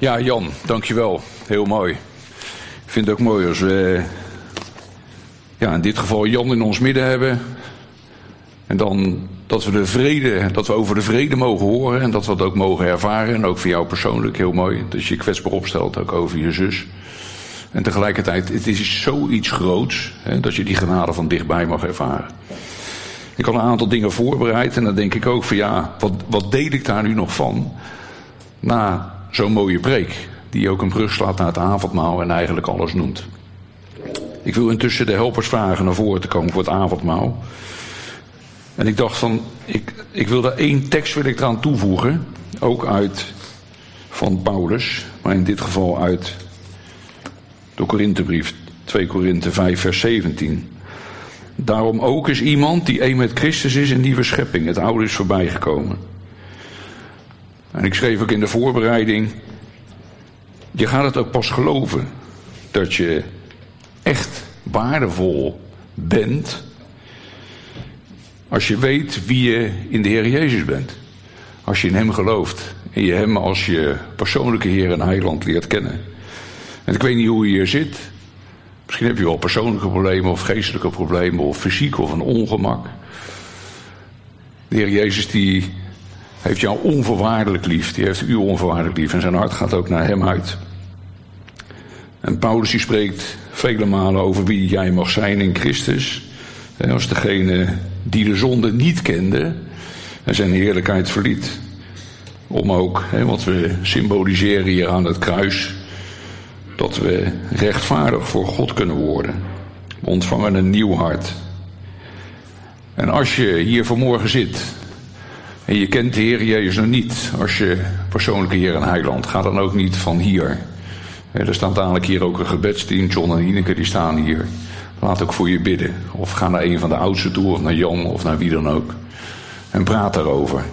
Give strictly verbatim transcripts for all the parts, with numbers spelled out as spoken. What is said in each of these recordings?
Ja, Jan, dankjewel. Heel mooi. Ik vind het ook mooi als we ja, in dit geval Jan in ons midden hebben. En dan dat we de vrede, dat we over de vrede mogen horen en dat we dat ook mogen ervaren. En ook voor jou persoonlijk heel mooi. Dat je je kwetsbaar opstelt, ook over je zus. En tegelijkertijd, het is zoiets groots, hè, dat je die genade van dichtbij mag ervaren. Ik had een aantal dingen voorbereid en dan denk ik ook van ja, wat, wat deel ik daar nu nog van? Na zo'n mooie preek, die ook een brug slaat naar het avondmaal en eigenlijk alles noemt. Ik wil intussen de helpers vragen naar voren te komen voor het avondmaal. En ik dacht van, ik, ik wil daar één tekst wil ik eraan toevoegen. Ook uit van Paulus, maar in dit geval uit de Korinthebrief, twee Korinthe vijf vers zeventien. Daarom ook is iemand die één met Christus is een nieuwe schepping. Het oude is voorbijgekomen. En ik schreef ook in de voorbereiding, je gaat het ook pas geloven dat je echt waardevol bent als je weet wie je in de Heer Jezus bent. Als je in Hem gelooft en je Hem als je persoonlijke Heer en Heiland leert kennen. En ik weet niet hoe je hier zit. Misschien heb je wel persoonlijke problemen of geestelijke problemen of fysiek of een ongemak. De Heer Jezus die heeft jou onvoorwaardelijk lief. Die heeft u onvoorwaardelijk lief en zijn hart gaat ook naar Hem uit. En Paulus die spreekt vele malen over wie jij mag zijn in Christus. Als degene die de zonde niet kende en zijn heerlijkheid verliet. Om ook, wat we symboliseren hier aan het kruis, dat we rechtvaardig voor God kunnen worden. We ontvangen een nieuw hart. En als je hier vanmorgen zit en je kent de Heer Jezus nog niet als je persoonlijke Heer en Heiland, ga dan ook niet van hier. Er staat dadelijk hier ook een gebedsteam, John en Ineke die staan hier. Laat ook voor je bidden. Of ga naar een van de oudsten toe, of naar Jan, of naar wie dan ook. En praat daarover.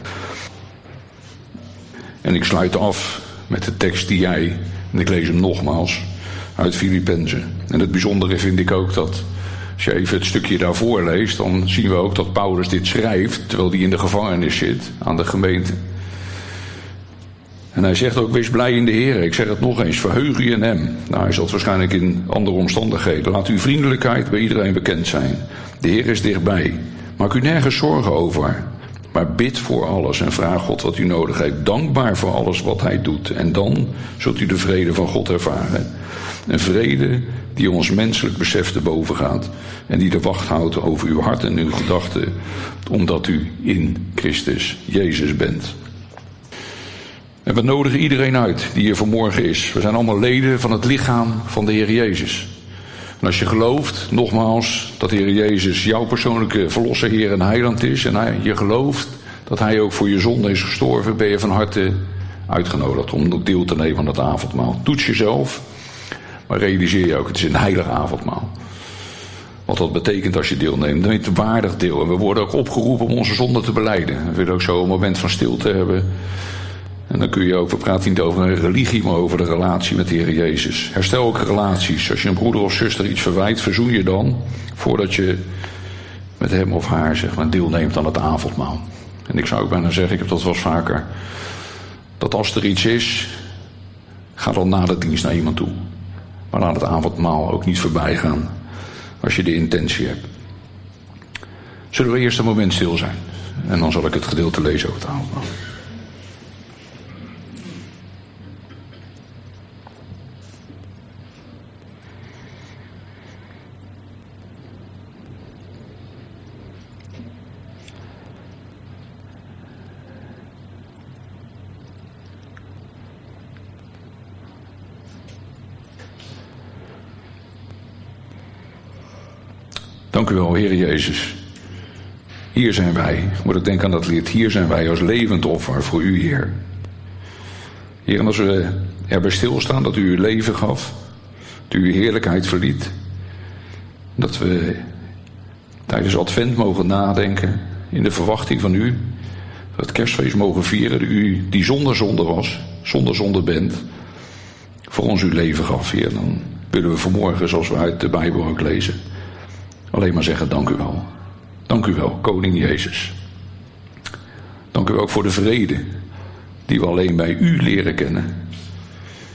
En ik sluit af met de tekst die jij, en ik lees hem nogmaals, uit Filippenzen. En het bijzondere vind ik ook dat, als je even het stukje daarvoor leest, dan zien we ook dat Paulus dit schrijft, terwijl hij in de gevangenis zit, aan de gemeente. En hij zegt ook, wees blij in de Heer. Ik zeg het nog eens, verheug u in Hem. Nou, hij zat waarschijnlijk in andere omstandigheden. Laat uw vriendelijkheid bij iedereen bekend zijn. De Heer is dichtbij. Maak u nergens zorgen over. Maar bid voor alles en vraag God wat u nodig heeft. Dankbaar voor alles wat Hij doet. En dan zult u de vrede van God ervaren. Een vrede die ons menselijk besef te boven gaat. En die de wacht houdt over uw hart en uw gedachten. Omdat u in Christus Jezus bent. En we nodigen iedereen uit die hier vanmorgen is. We zijn allemaal leden van het lichaam van de Heer Jezus. En als je gelooft, nogmaals, dat de Heer Jezus jouw persoonlijke verlosser, Heer en Heiland is, en hij, je gelooft dat Hij ook voor je zonde is gestorven, ben je van harte uitgenodigd om ook deel te nemen aan het avondmaal. Toets jezelf, maar realiseer je ook, het is een heilig avondmaal. Wat dat betekent als je deelneemt. Dan neemt een waardig deel. En we worden ook opgeroepen om onze zonde te belijden. We willen ook zo een moment van stilte hebben. En dan kun je ook, we praten niet over een religie, maar over de relatie met de Heer Jezus. Herstel ook relaties. Als je een broeder of zuster iets verwijt, verzoen je dan, voordat je met hem of haar zeg maar, deelneemt aan het avondmaal. En ik zou ook bijna zeggen, ik heb dat wel eens vaker, dat als er iets is, ga dan na de dienst naar iemand toe. Maar laat het avondmaal ook niet voorbij gaan, als je de intentie hebt. Zullen we eerst een moment stil zijn? En dan zal ik het gedeelte lezen over het avondmaal. Dank u wel, Heer Jezus. Hier zijn wij, moet ik denken aan dat lied, hier zijn wij als levend offer voor u, Heer. Heer, en als we erbij stilstaan dat u uw leven gaf, dat u uw heerlijkheid verliet, dat we tijdens Advent mogen nadenken in de verwachting van u, dat het kerstfeest mogen vieren, dat u die zonder zonde was, zonder zonde bent, voor ons uw leven gaf, Heer. Dan willen we vanmorgen, zoals we uit de Bijbel ook lezen, alleen maar zeggen, dank u wel. Dank u wel, Koning Jezus. Dank u ook voor de vrede die we alleen bij u leren kennen.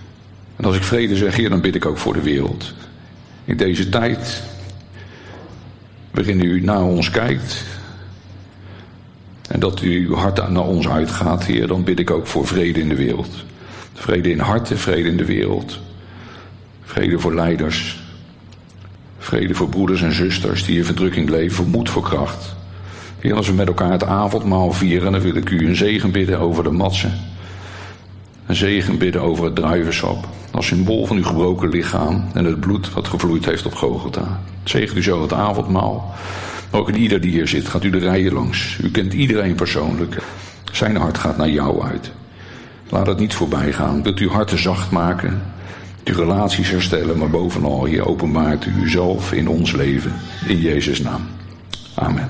En als ik vrede zeg, Heer, dan bid ik ook voor de wereld. In deze tijd waarin u naar ons kijkt en dat u uw hart naar ons uitgaat, Heer, dan bid ik ook voor vrede in de wereld. Vrede in harten, vrede in de wereld. Vrede voor leiders. Vrede voor broeders en zusters die in verdrukking leven, voor moed, voor kracht. Heer, als we met elkaar het avondmaal vieren, dan wil ik u een zegen bidden over de matsen. Een zegen bidden over het druivensap. Als symbool van uw gebroken lichaam en het bloed wat gevloeid heeft op Golgotha. Zegen u zo het avondmaal. Ook in ieder die hier zit, gaat u de rijen langs. U kent iedereen persoonlijk. Zijn hart gaat naar jou uit. Laat het niet voorbij gaan. Wilt u harten zacht maken. Uw relaties herstellen, maar bovenal hier openbaart u uzelf in ons leven. In Jezus' naam. Amen.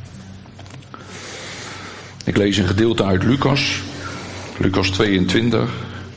Ik lees een gedeelte uit Lucas. Lucas tweeëntwintig.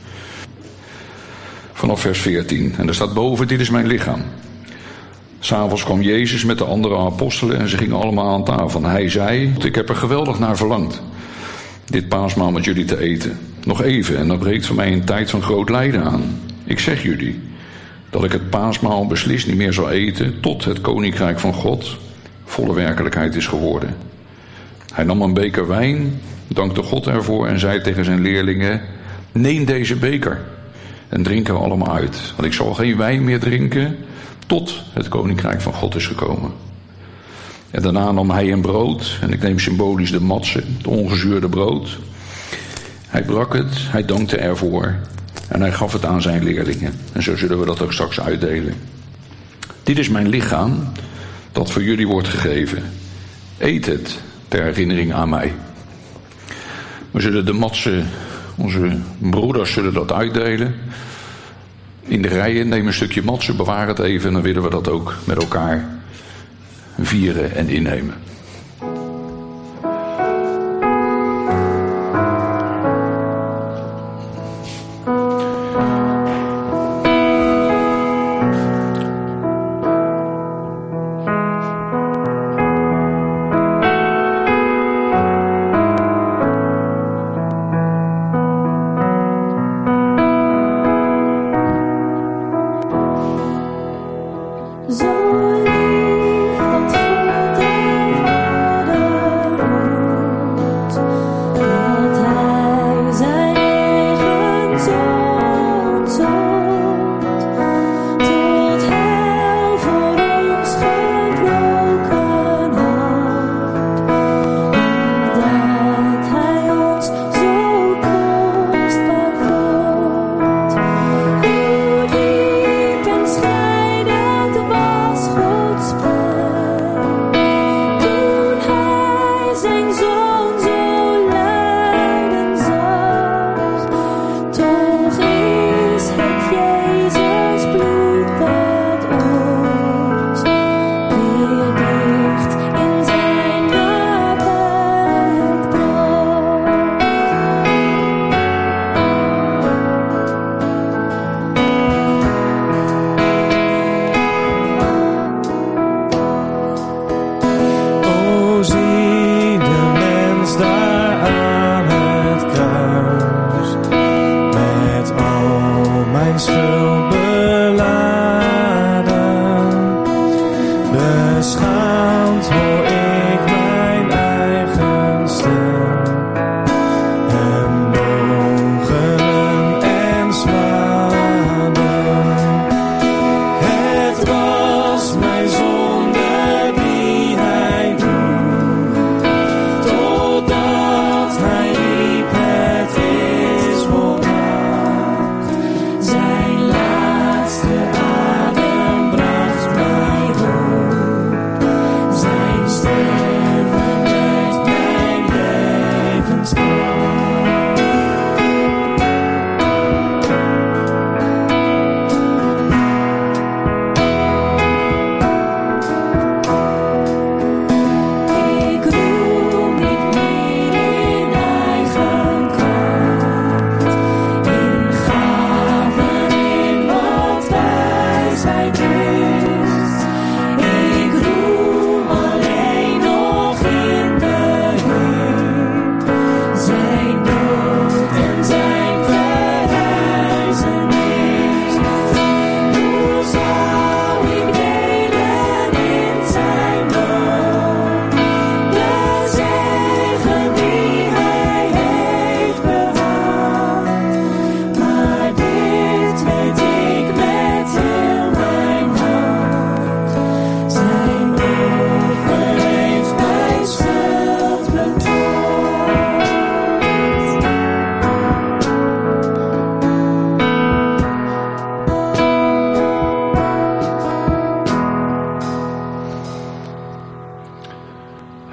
Vanaf vers veertien. En er staat boven, dit is mijn lichaam. 'S'avonds kwam Jezus met de andere apostelen en ze gingen allemaal aan tafel. En hij zei, ik heb er geweldig naar verlangd. Dit paasmaal met jullie te eten. Nog even en dan breekt voor mij een tijd van groot lijden aan. Ik zeg jullie dat ik het paasmaal beslist niet meer zal eten tot het koninkrijk van God volle werkelijkheid is geworden. Hij nam een beker wijn, dankte God ervoor en zei tegen zijn leerlingen, neem deze beker en drink er allemaal uit. Want ik zal geen wijn meer drinken tot het koninkrijk van God is gekomen. En daarna nam hij een brood, en ik neem symbolisch de matse, het ongezuurde brood. Hij brak het, hij dankte ervoor en hij gaf het aan zijn leerlingen. En zo zullen we dat ook straks uitdelen. Dit is mijn lichaam, dat voor jullie wordt gegeven. Eet het ter herinnering aan mij. We zullen de matse, onze broeders zullen dat uitdelen. In de rijen, neem een stukje matse, bewaar het even en dan willen we dat ook met elkaar vieren en innemen. Zo lief dat God heeft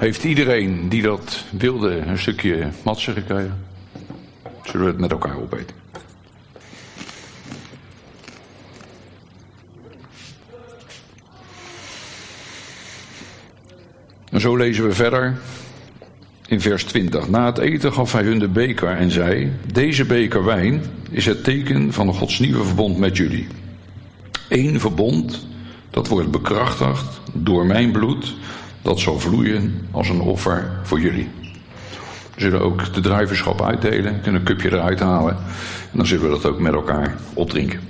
Heeft iedereen die dat wilde een stukje matsen gekregen? Zullen we het met elkaar opeten? En zo lezen we verder in vers twintig. Na het eten gaf hij hun de beker en zei: deze beker wijn is het teken van Gods nieuwe verbond met jullie. Eén verbond, dat wordt bekrachtigd door mijn bloed, dat zal vloeien als een offer voor jullie. We zullen ook de druivenschap uitdelen, kunnen een cupje eruit halen. En dan zullen we dat ook met elkaar opdrinken.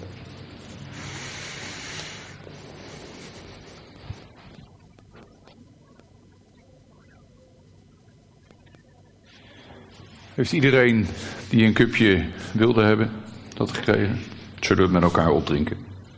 Heeft iedereen die een cupje wilde hebben, dat gekregen? Zullen we het met elkaar opdrinken?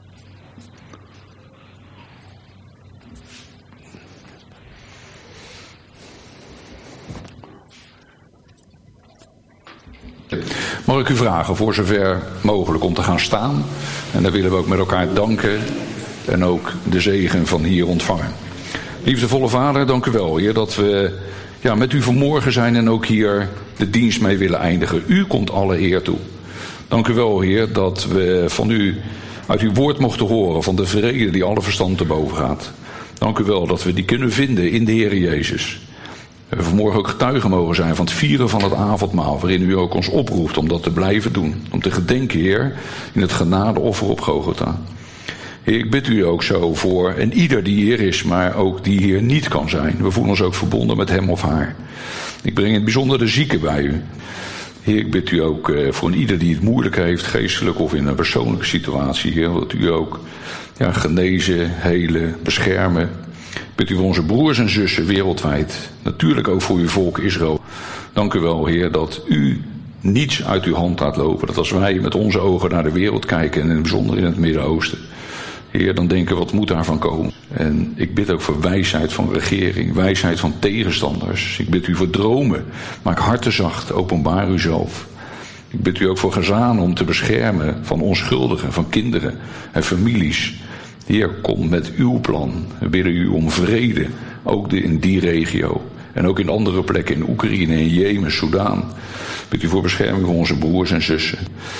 Mag ik u vragen, voor zover mogelijk, om te gaan staan? En dan willen we ook met elkaar danken en ook de zegen van hier ontvangen. Liefdevolle Vader, dank u wel, Heer, dat we ja, met u vanmorgen zijn en ook hier de dienst mee willen eindigen. U komt alle eer toe. Dank u wel, Heer, dat we van u uit uw woord mochten horen, van de vrede die alle verstand te boven gaat. Dank u wel dat we die kunnen vinden in de Heer Jezus. Dat we vanmorgen ook getuigen mogen zijn van het vieren van het avondmaal, waarin u ook ons oproept om dat te blijven doen. Om te gedenken, Heer, in het genadeoffer op Golgotha. Heer, ik bid u ook zo voor en ieder die hier is, maar ook die hier niet kan zijn. We voelen ons ook verbonden met hem of haar. Ik breng in het bijzonder de zieken bij u. Heer, ik bid u ook voor een ieder die het moeilijk heeft, geestelijk of in een persoonlijke situatie, Heer, dat u ook ja, genezen, helen, beschermen. Ik bid u voor onze broers en zussen wereldwijd, natuurlijk ook voor uw volk Israël. Dank u wel, Heer, dat u niets uit uw hand laat lopen. Dat als wij met onze ogen naar de wereld kijken en in het bijzonder in het Midden-Oosten, Heer, dan denken we, wat moet daarvan komen? En ik bid ook voor wijsheid van regering, wijsheid van tegenstanders. Ik bid u voor dromen. Maak harten zacht, openbaar uzelf. Ik bid u ook voor gezanen om te beschermen van onschuldigen, van kinderen en families. Heer, kom met uw plan. We bidden u om vrede, ook in die regio. En ook in andere plekken, in Oekraïne, in Jemen, Soudaan. Ik bid u voor bescherming van onze broers en zussen.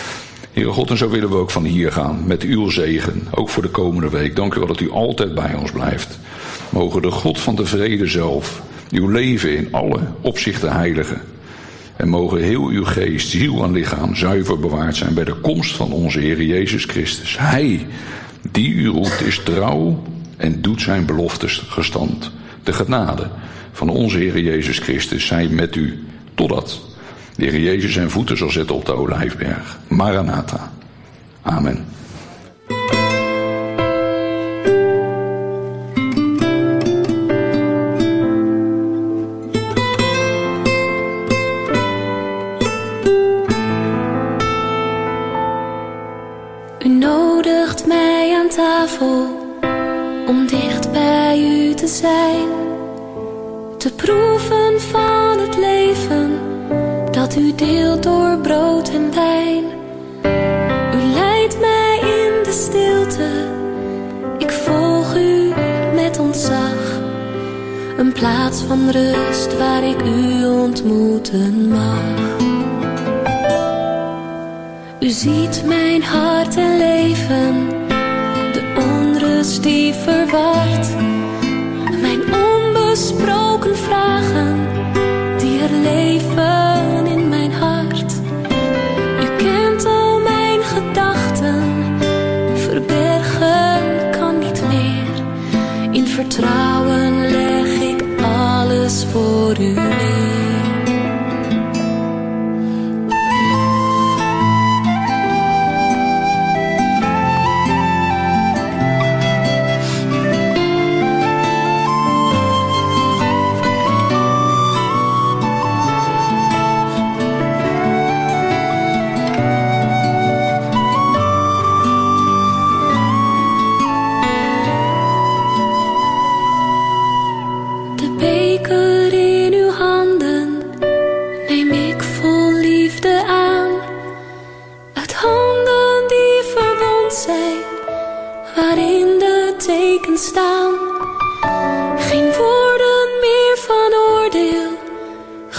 Heere God, en zo willen we ook van hier gaan, met uw zegen, ook voor de komende week. Dank u wel dat u altijd bij ons blijft. Mogen de God van de vrede zelf uw leven in alle opzichten heiligen. En mogen heel uw geest, ziel en lichaam zuiver bewaard zijn bij de komst van onze Heer Jezus Christus. Hij die u roept is trouw en doet zijn beloftes gestand. De genade van onze Heer Jezus Christus zij met u, totdat de Heer Jezus zijn voeten zal zetten op de Olijfberg. Maranatha. Amen. U nodigt mij aan tafel om dicht bij u te zijn, te proeven van het leven dat u deelt door brood en wijn. U leidt mij in de stilte, ik volg u met ontzag. Een plaats van rust waar ik u ontmoeten mag. U ziet mijn hart en leven, de onrust die verwart. Mijn onbesproken vragen die er leven in mijn hart. U kent al mijn gedachten, verbergen kan niet meer. In vertrouwen leg ik alles voor u neer.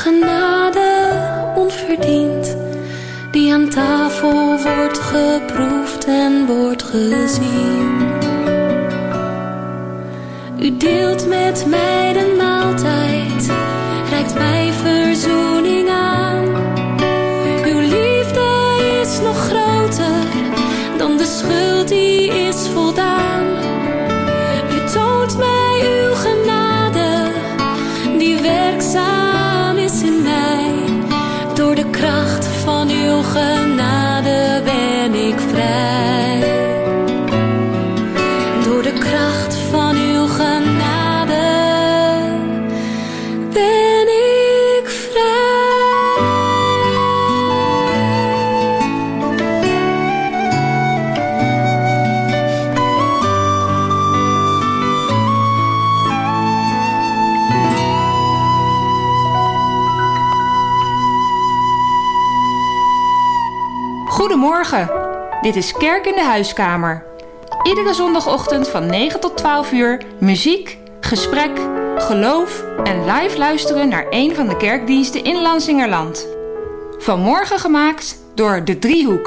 genade onverdiend, die aan tafel wordt geproefd en wordt gezien. U deelt met mij de maaltijd, reikt mij verzoening aan. Uw liefde is nog groter dan de schuld die is voldaan. U toont mij uw genade, die werkzaam is in mij. Door de kracht van uw genade ben ik vrij. Door de kracht van uw genade ben ik vrij. Goedemorgen, dit is Kerk in de Huiskamer. Iedere zondagochtend van negen tot twaalf uur muziek, gesprek, geloof en live luisteren naar een van de kerkdiensten in Lansingerland. Vanmorgen gemaakt door De Driehoek.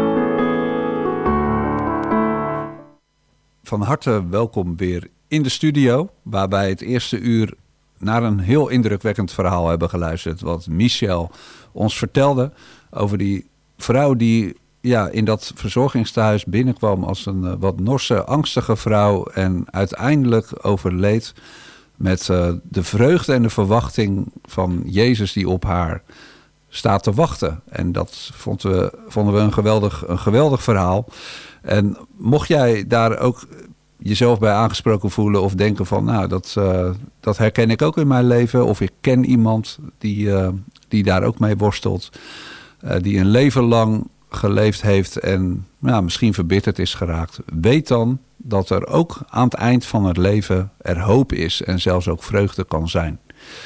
Van harte welkom weer in de studio, waarbij het eerste uur naar een heel indrukwekkend verhaal hebben geluisterd. Wat Michel ons vertelde over die vrouw die ja, in dat verzorgingstehuis binnenkwam als een uh, wat norse, angstige vrouw en uiteindelijk overleed met uh, de vreugde en de verwachting van Jezus die op haar staat te wachten. En dat vonden we, vonden we een, geweldig, een geweldig verhaal. En mocht jij daar ook jezelf bij aangesproken voelen of denken van, nou, dat, uh, dat herken ik ook in mijn leven, of ik ken iemand die, uh, die daar ook mee worstelt, uh, die een leven lang geleefd heeft en ja, misschien verbitterd is geraakt. Weet dan dat er ook aan het eind van het leven er hoop is en zelfs ook vreugde kan zijn.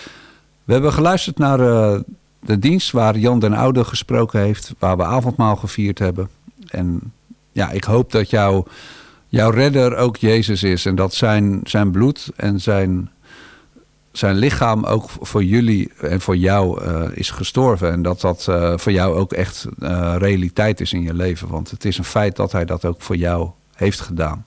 We hebben geluisterd naar uh, de dienst waar Jan den Oude gesproken heeft, waar we avondmaal gevierd hebben. En ja, ik hoop dat jou, jouw redder ook Jezus is en dat zijn, zijn bloed en zijn, zijn lichaam ook voor jullie en voor jou uh, is gestorven. En dat dat uh, voor jou ook echt uh, realiteit is in je leven. Want het is een feit dat hij dat ook voor jou heeft gedaan.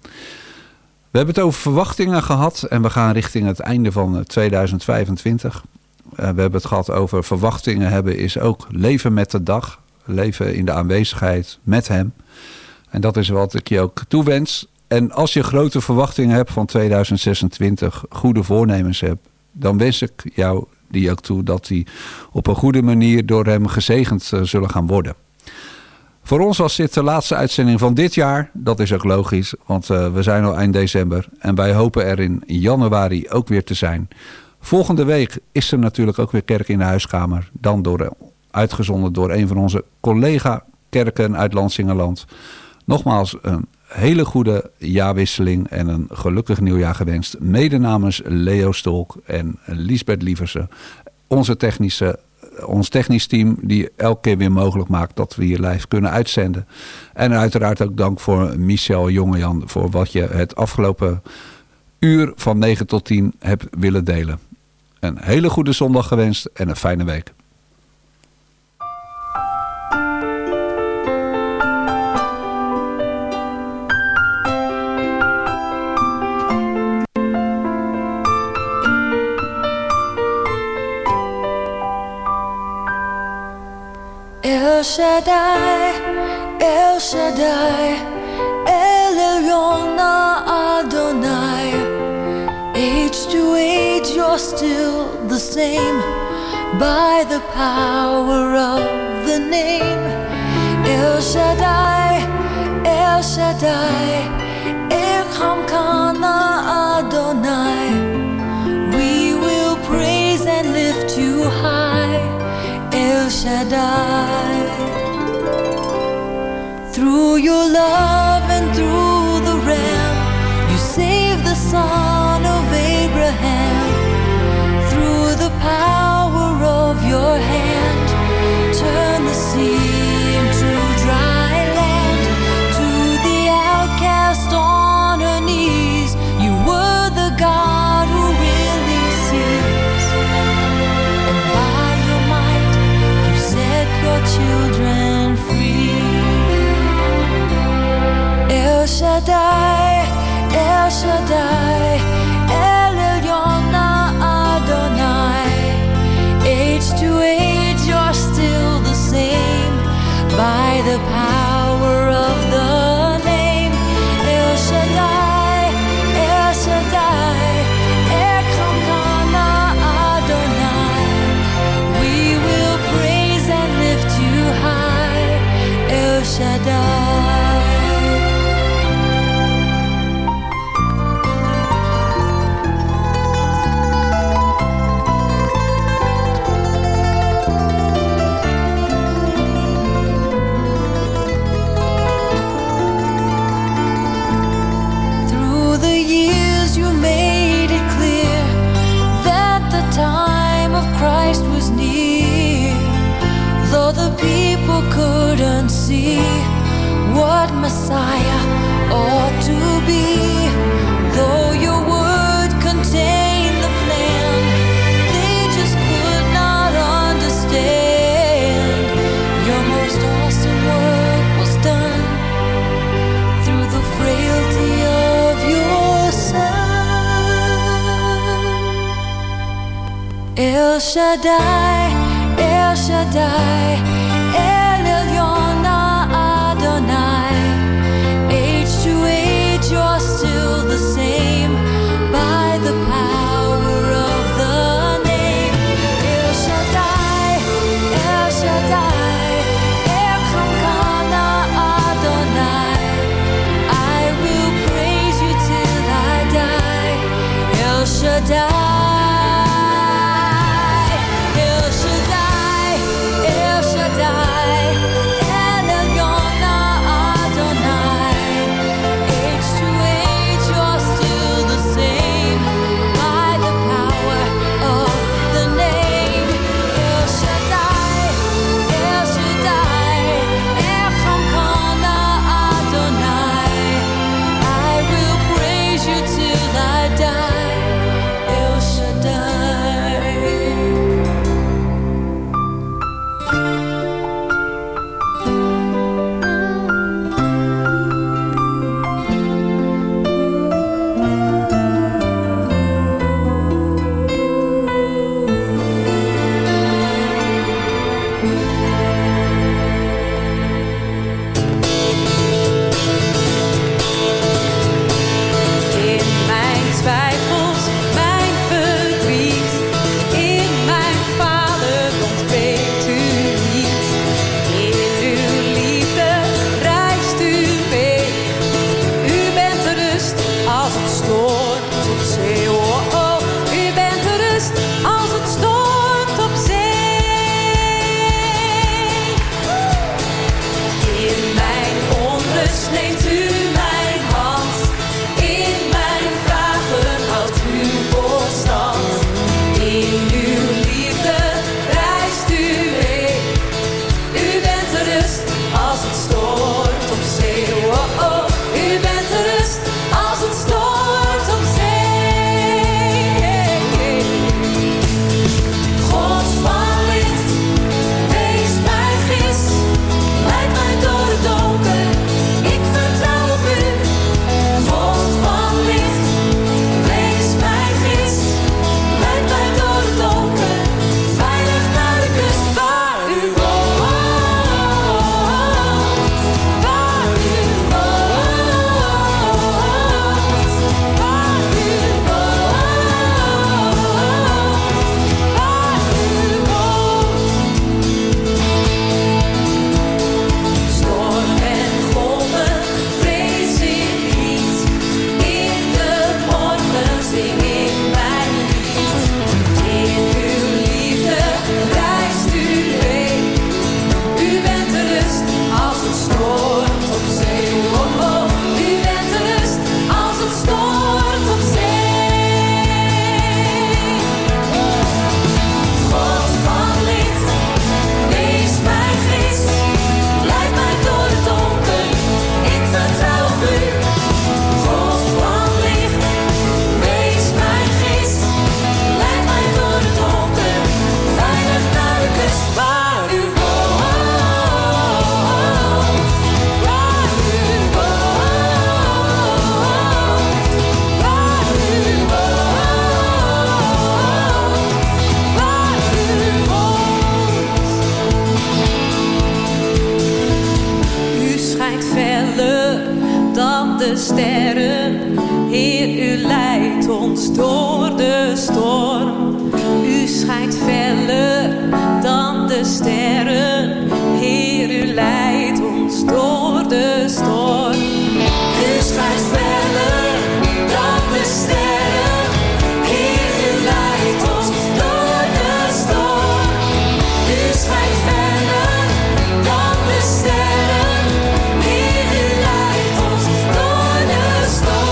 We hebben het over verwachtingen gehad en we gaan richting het einde van tweeduizend vijfentwintig. Uh, we hebben het gehad over verwachtingen hebben is ook leven met de dag. Leven in de aanwezigheid met hem. En dat is wat ik je ook toewens. En als je grote verwachtingen hebt van tweeduizend zesentwintig, goede voornemens hebt, dan wens ik jou die ook toe dat die op een goede manier door hem gezegend uh, zullen gaan worden. Voor ons was dit de laatste uitzending van dit jaar. Dat is ook logisch, want uh, we zijn al eind december. En wij hopen er in januari ook weer te zijn. Volgende week is er natuurlijk ook weer Kerk in de Huiskamer. Dan door, uitgezonden door een van onze collega-kerken uit Lansingerland. Nogmaals een hele goede jaarwisseling en een gelukkig nieuwjaar gewenst. Mede namens Leo Stolk en Liesbeth Lieversen. Onze technische, ons technisch team die elke keer weer mogelijk maakt dat we hier live kunnen uitzenden. En uiteraard ook dank voor Michel Jongejan voor wat je het afgelopen uur van negen tot tien hebt willen delen. Een hele goede zondag gewenst en een fijne week. El Shaddai, El Shaddai, El Elyon Adonai. Age to age you're still the same, by the power of the name. El Shaddai, El Shaddai, Echam Kana Adonai. We will praise and lift you high, El Shaddai. Through your love and through the Ram, you saved the son of Abraham. Through the power of your hand, turn the sea into dry land. To the outcast on her knees, you were the God who really sees. And by your Shaddai, El Shaddai, El Elyon Adonai. Age to age you're still the same by the power of the name. El Shaddai, El Shaddai, Elkamkana Adonai. We will praise and lift you high, El Shaddai. People couldn't see what Messiah ought to be. Though your word contained the plan, they just could not understand. Your most awesome work was done through the frailty of your Son. El Shaddai, El Shaddai, El Elyon Adonai. Age to age you're still the same by the power of the name. El Shaddai, El Shaddai, Elkamkana Adonai. I will praise you till I die. El Shaddai, El de sterren. Heer, u leidt ons door de storm. U schijnt feller dan de sterren. Heer, u leidt ons door de storm. U schijnt feller dan de sterren. Heer, u leidt ons door de storm. U schijnt feller dan de sterren. Heer, u leidt ons door de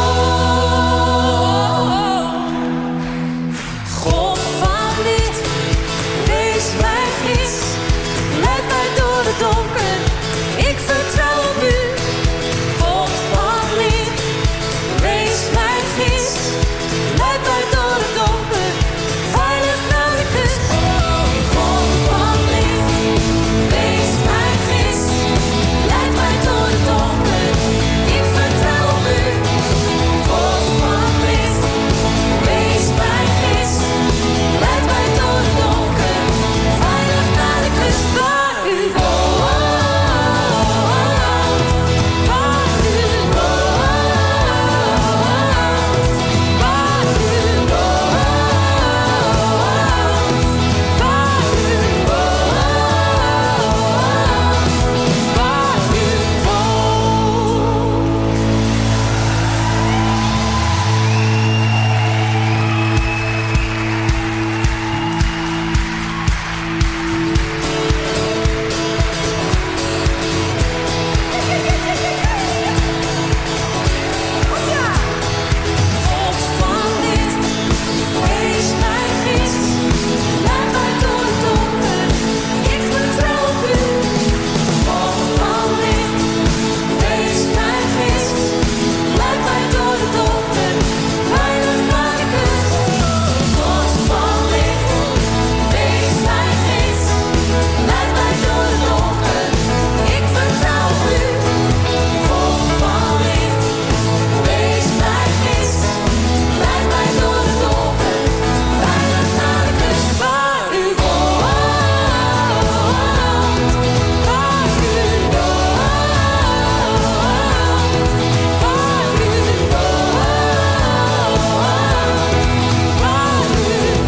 storm. God van licht, wees mijn gids. Leid mij door het donker, ik vertrouw op u. God van licht, wees mijn gids. Leid mij door het donker, veilig naar de kust. God van licht, wees mijn gids. Leid mij door het donker, ik vertrouw op u. God van licht, wees mijn gids. Leid mij door het donker, veilig naar de kust waar u woont. Waar u woont. Waar u woont. Waar u woont. Waar u God van licht, wees mijn gids. Leid mij door het donker, ik vertrouw op u. God van licht, wees mijn gids. Leid mij door het donker, veilig naar de kust. God van licht, wees mijn gids. Leid mij door het donker, ik vertrouw op u. God van licht, wees mijn gids. Leid mij door het donker, veilig naar de kust waar u woont. Waar u woont. Waar u woont. Waar u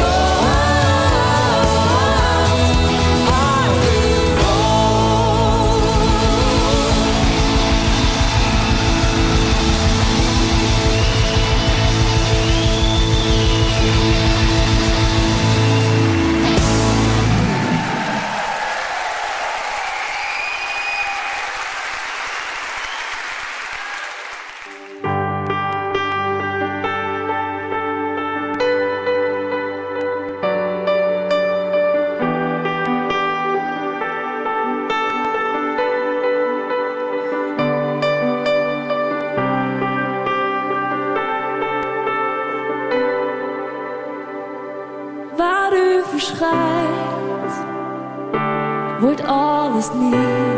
Waar u verschijnt, wordt alles nieuw.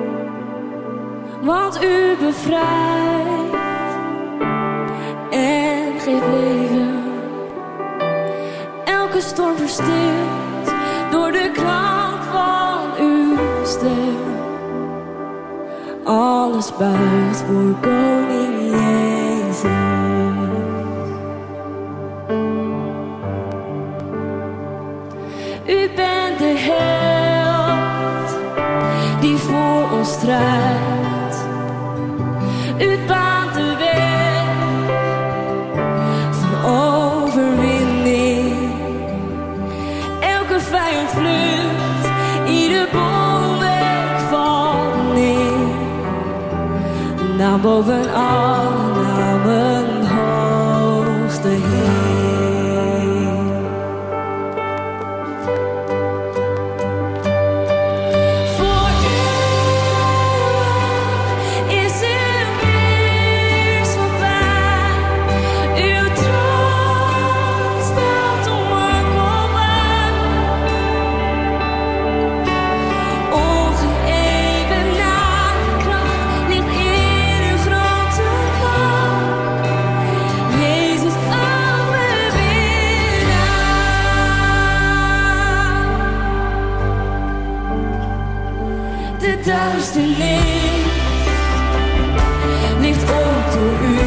Want u bevrijdt en geeft leven. Elke storm verstilt door de klank van uw stem. Alles buigt voor koning Jezus. U bent de held die voor ons strijdt. U baant de weg van overwinning. Elke vijand vlucht, ieder bolwerk valt neer. Naam boven alle namen, hoogste Heer. duisternis licht op door u.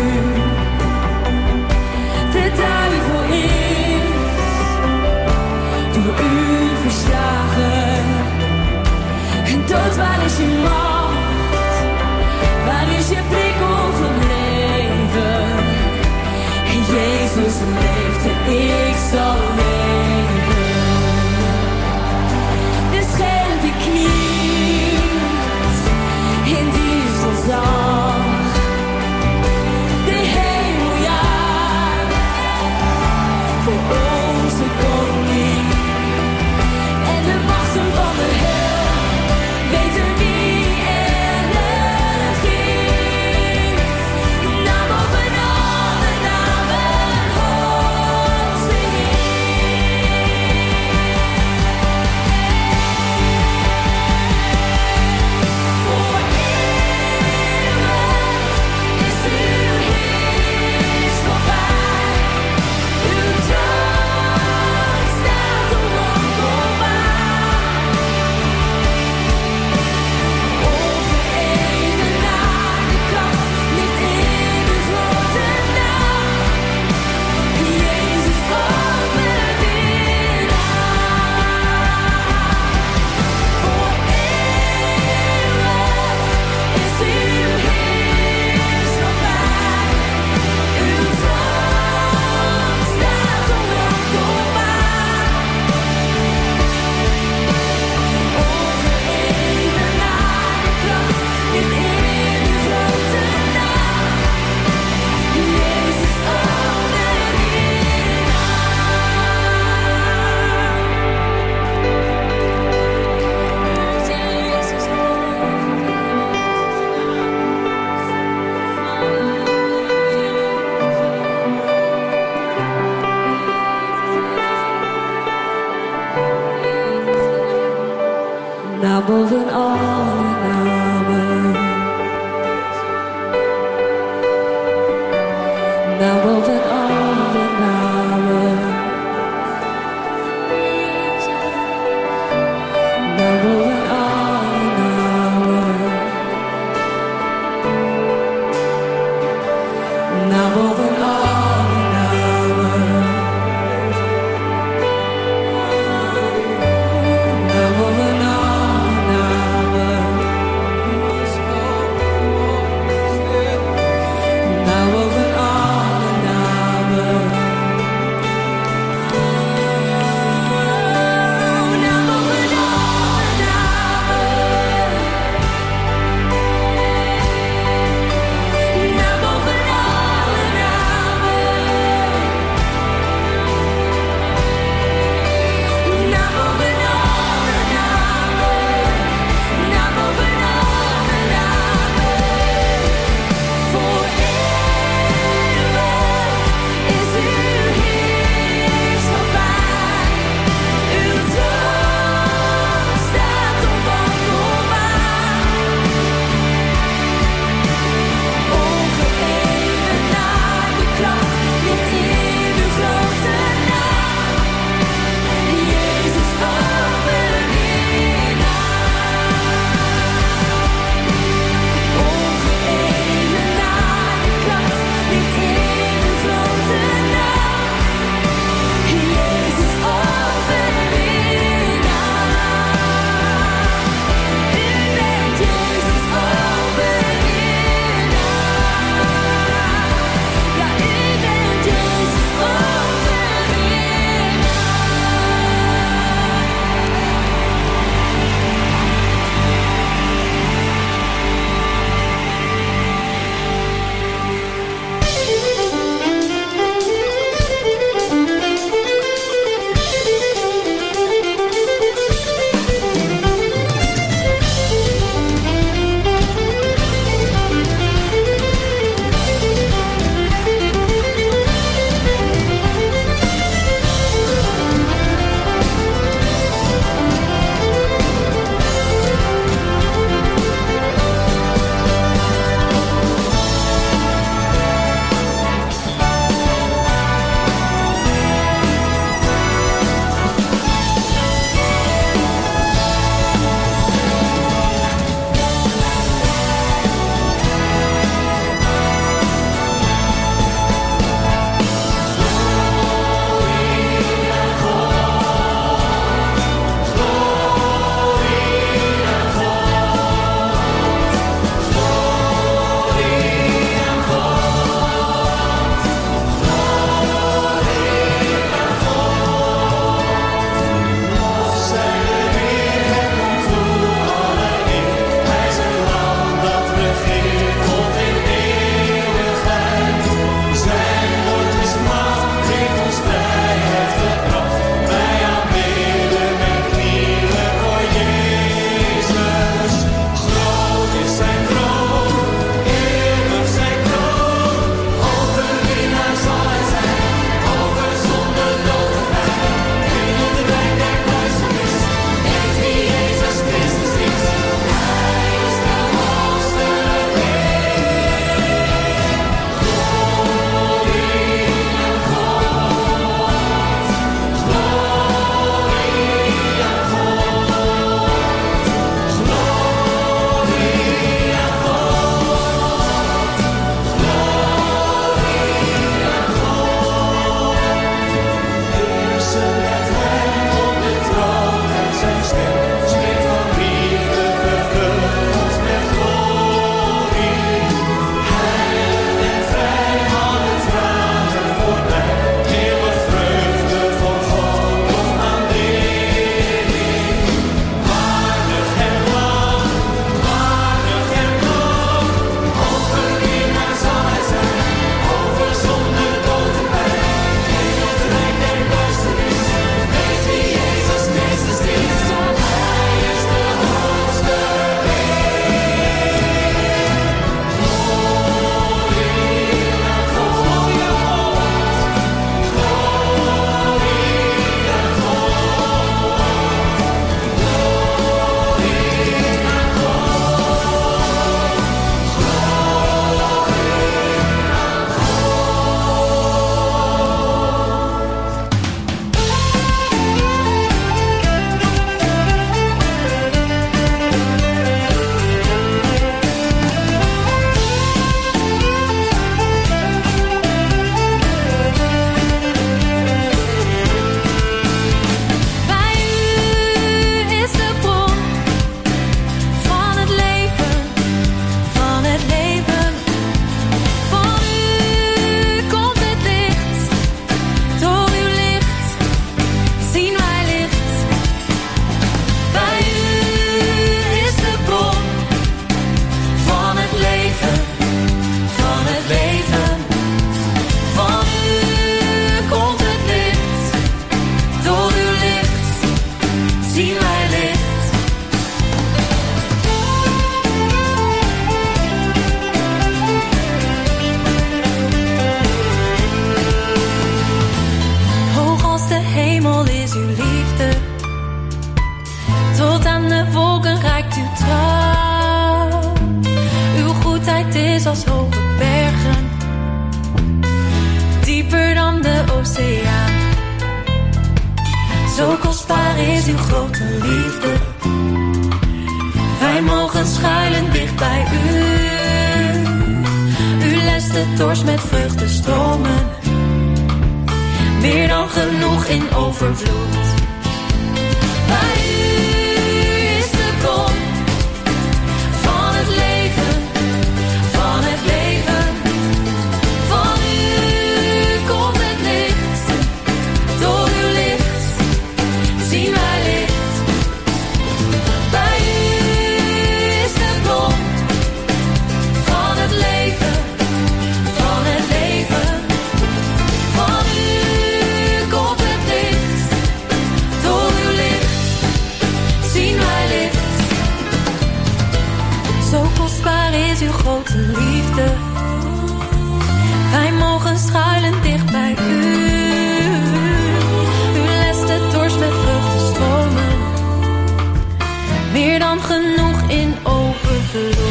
De duivel is door u verslagen. En dood, waar is je macht? Waar is je prikkel gebleven? En Jezus leeft en ik zal leven. De scherpe kniet in diezelzag. De hemel jaagt voor onze koning. En de machten van de hel weten wie er regeert. Naam boven alle namen, hoogste Heer. Voor eeuwig is uw heerschappij. Uw troon staat onwankelbaar. Ongeëvenaarde kracht ligt in uw grote naam. Jezus overwinnaar. Voor eeuwig is uw heerschappij. Uw troon staat onwankelbaar. Ongeëvenaarde kracht ligt in uw grote naam. Jezus overwinnaar. Jezus overwinnaar. Naam boven alle namen. Naam boven alle namen. Naam boven alle namen. Naam boven alle namen. Naam boven alle namen. Naam boven alle namen. Naam boven alle namen. trouw. Uw goedheid is als hoge bergen, dieper dan de oceaan. Zo kostbaar is uw grote liefde. Wij mogen schuilen dicht bij u. U lest de dorst met vreugdestromen, meer dan genoeg in overvloed. Bij u is de bron van het leven, van het leven. Van u komt het licht, door uw licht zien wij licht. Bij u is de bron van het leven, van het leven. Van u komt het licht, door uw licht zien wij licht. Zo kostbaar is uw grote liefde. Wij mogen schuilen dicht bij u. U lest de dorst met vreugdestromen, meer dan genoeg in overvloed.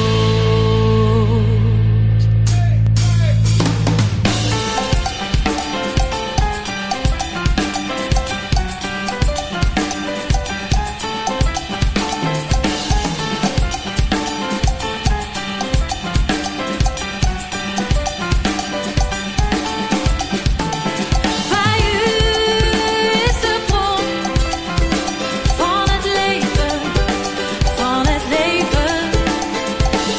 Bij u is de bron van het leven, van het leven.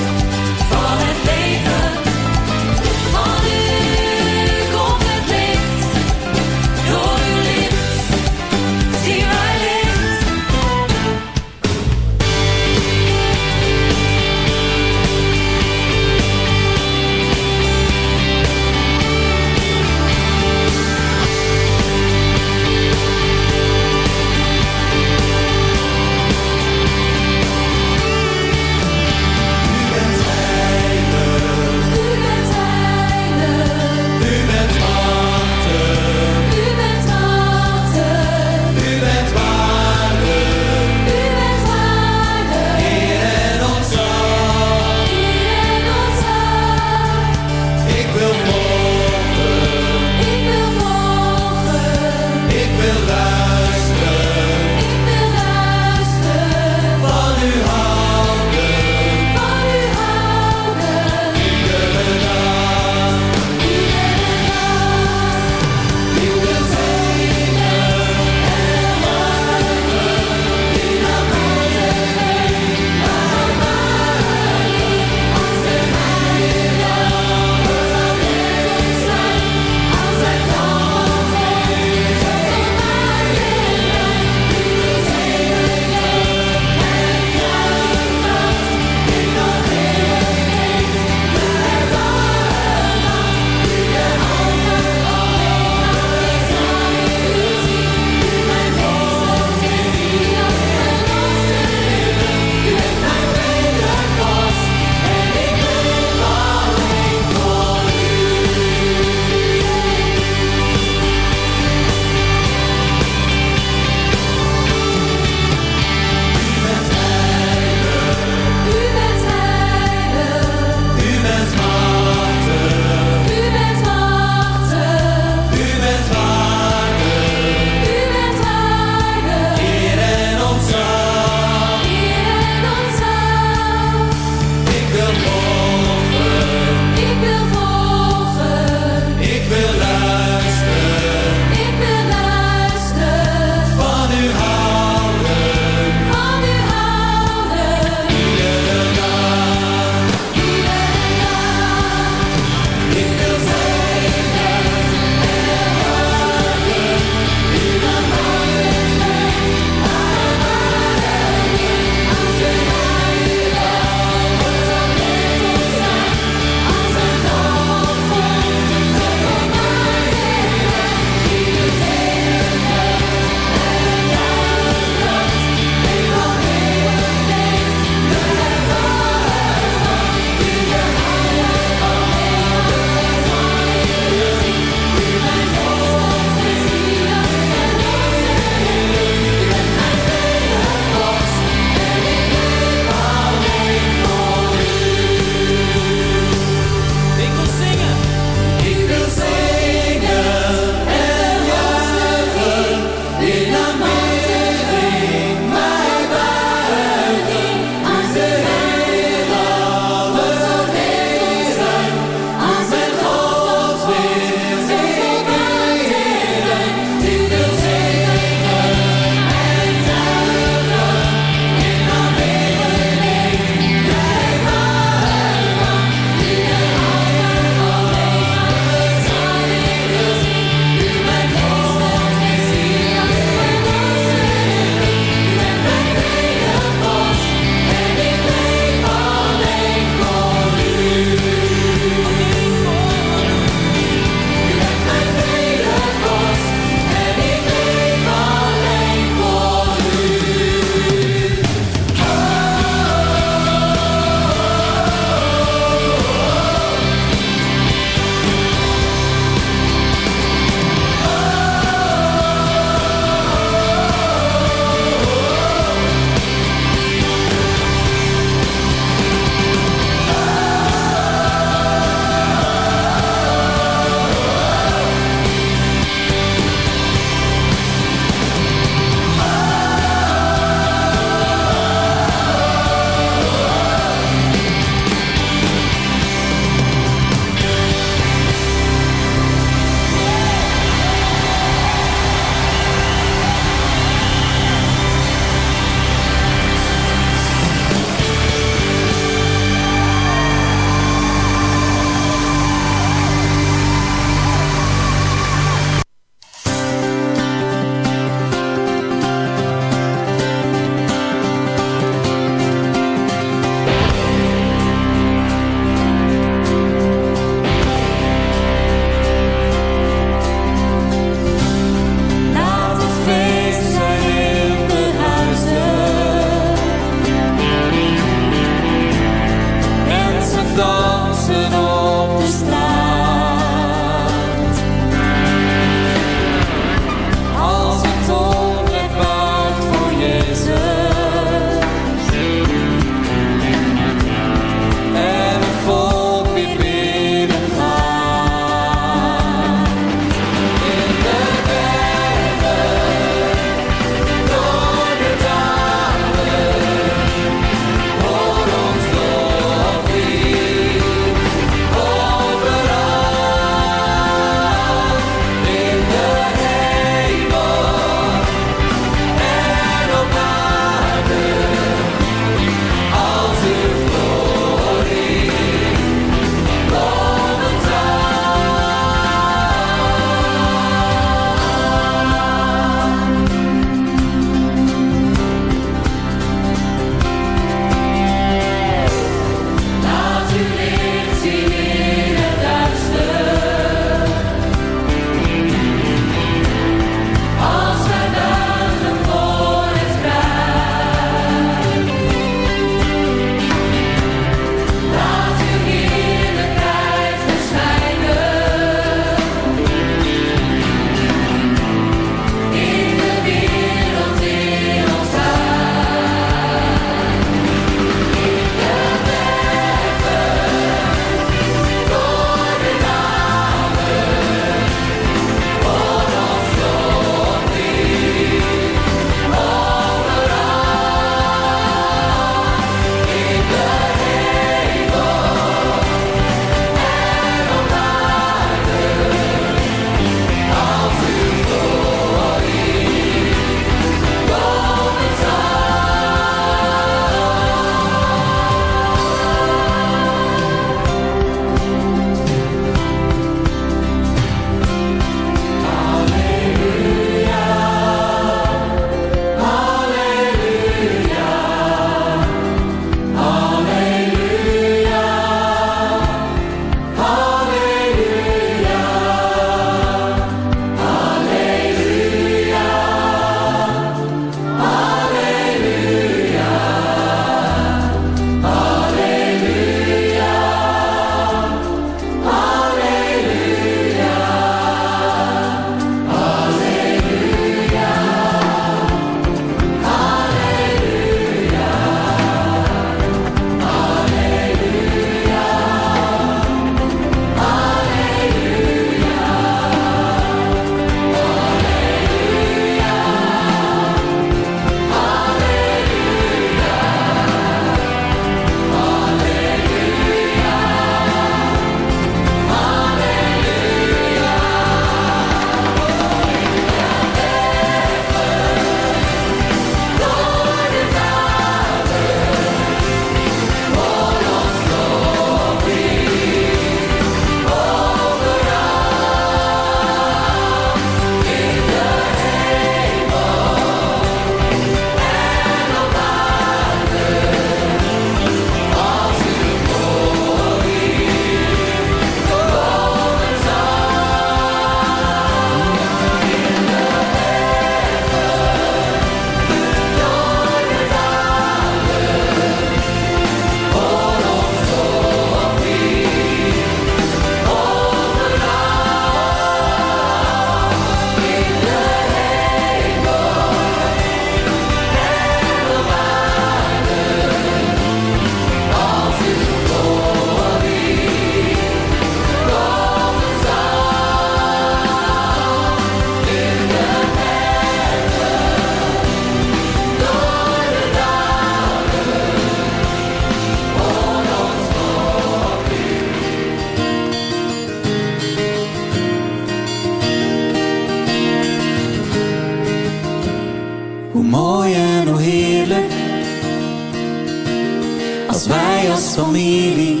Als wij als familie,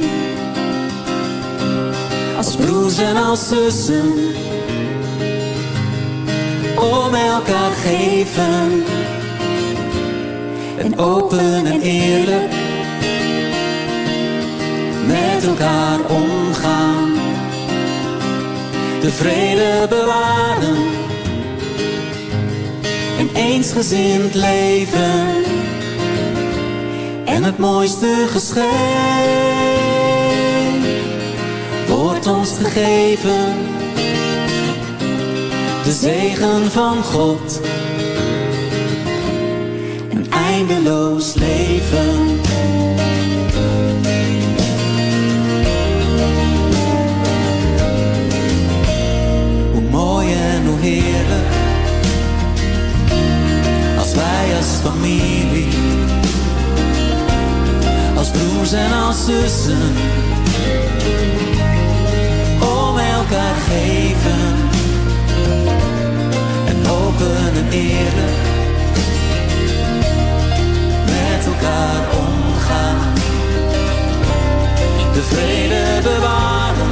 als broers en als zussen, om elkaar geven en open en eerlijk met elkaar omgaan, de vrede bewaren en eensgezind leven. En het mooiste geschenk wordt ons gegeven, de zegen van God, een eindeloos leven. Hoe mooi en hoe heerlijk, als wij als familie, als broers en als zussen, om elkaar geven en open en eerlijk met elkaar omgaan, de vrede bewaren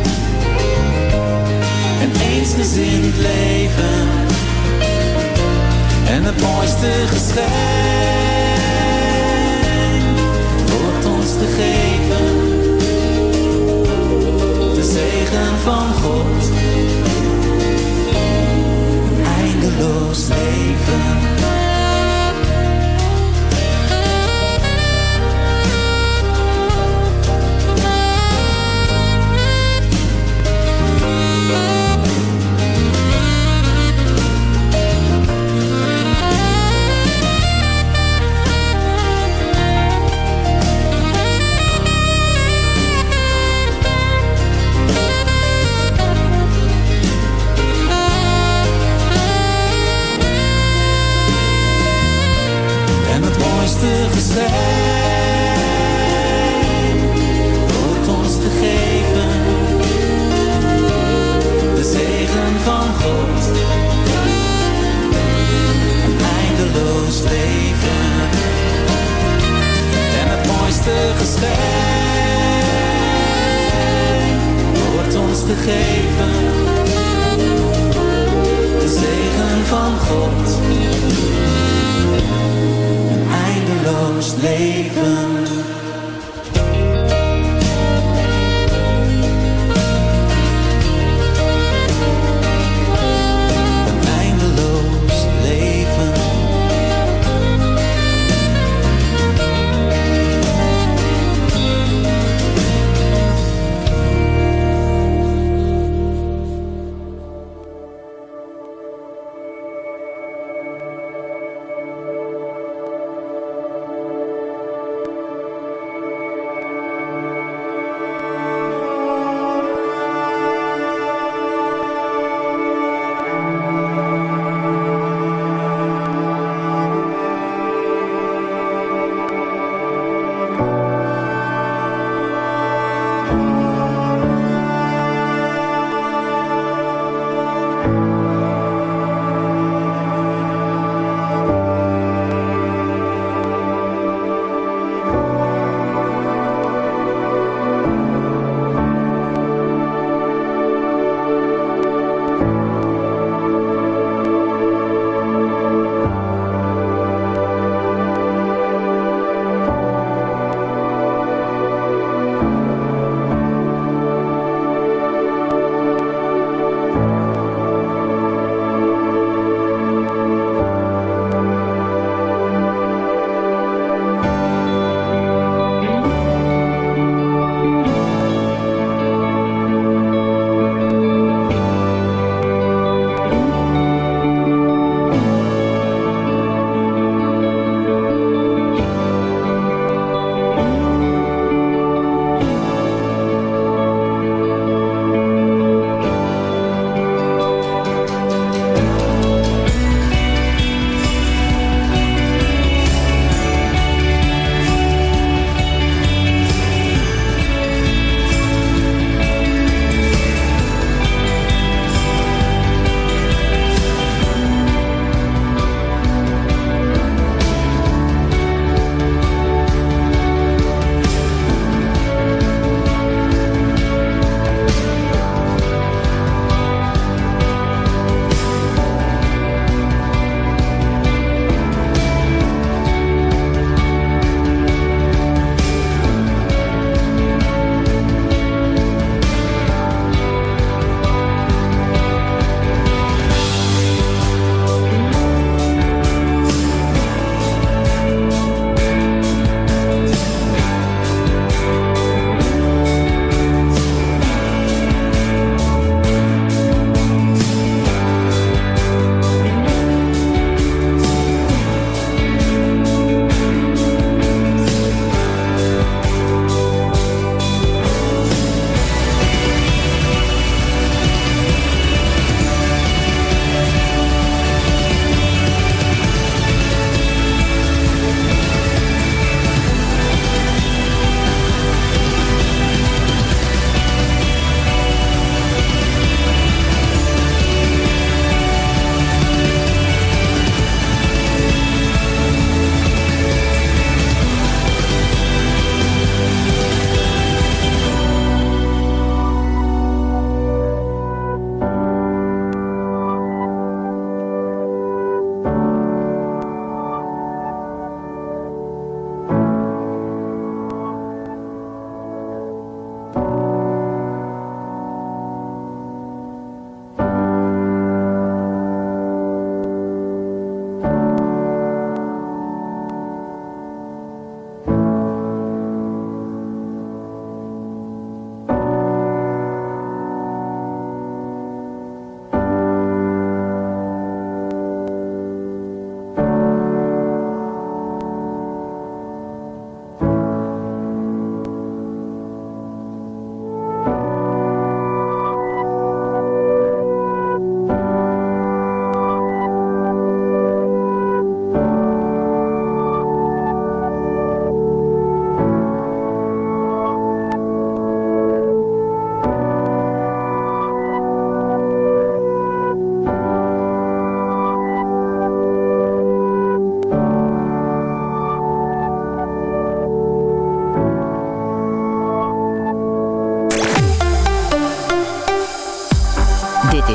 en eensgezind leven. En het mooiste geschenk wordt ons gegeven, de zegen van God, een eindeloos leven. Geschenk wordt ons gegeven, de zegen van God, een eindeloos leven. En het mooiste geschenk wordt ons gegeven, de zegen van God, eindeloos leven. Een eindeloos leven.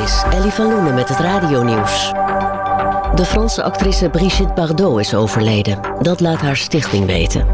is Ellie van Loenen met het radionieuws. De Franse actrice Brigitte Bardot is overleden. Dat laat haar stichting weten.